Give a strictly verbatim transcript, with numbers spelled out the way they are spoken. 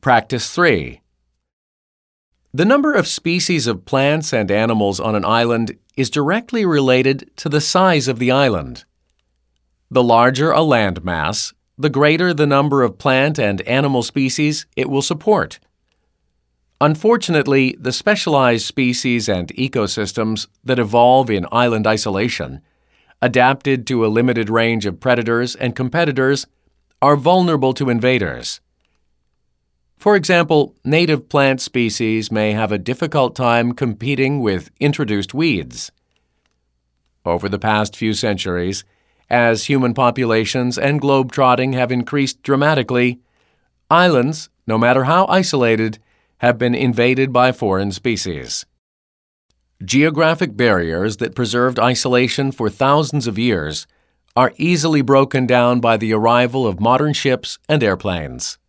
Practice three. The number of species of plants and animals on an island is directly related to the size of the island. The larger a landmass, the greater the number of plant and animal species it will support. Unfortunately, the specialized species and ecosystems that evolve in island isolation, adapted to a limited range of predators and competitors, are vulnerable to invaders. For example, native plant species may have a difficult time competing with introduced weeds. Over the past few centuries, as human populations and globe-trotting have increased dramatically, islands, no matter how isolated, have been invaded by foreign species. Geographic barriers that preserved isolation for thousands of years are easily broken down by the arrival of modern ships and airplanes.